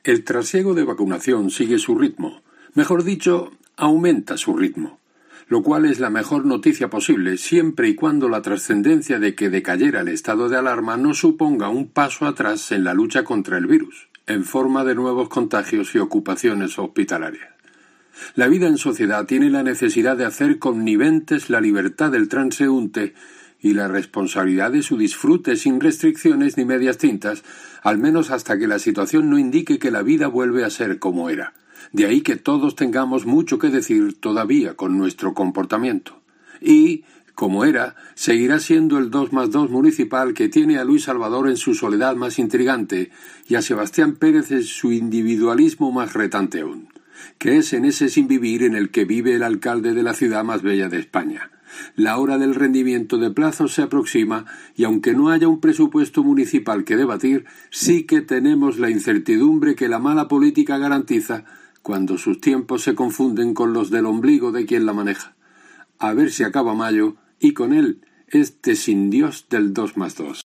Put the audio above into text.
El trasiego de vacunación sigue su ritmo, mejor dicho, aumenta su ritmo, lo cual es la mejor noticia posible siempre y cuando la trascendencia de que decayera el estado de alarma no suponga un paso atrás en la lucha contra el virus, en forma de nuevos contagios y ocupaciones hospitalarias. La vida en sociedad tiene la necesidad de hacer conniventes la libertad del transeúnte y la responsabilidad de su disfrute sin restricciones ni medias tintas, al menos hasta que la situación no indique que la vida vuelve a ser como era. De ahí que todos tengamos mucho que decir todavía con nuestro comportamiento. Y, como era, seguirá siendo el 2+2 municipal que tiene a Luis Salvador en su soledad más intrigante y a Sebastián Pérez en su individualismo más retante aún, que es en ese sinvivir en el que vive el alcalde de la ciudad más bella de España. La hora del rendimiento de plazos se aproxima y aunque no haya un presupuesto municipal que debatir, sí que tenemos la incertidumbre que la mala política garantiza cuando sus tiempos se confunden con los del ombligo de quien la maneja. A ver si acaba mayo y con él este sin Dios del 2+2.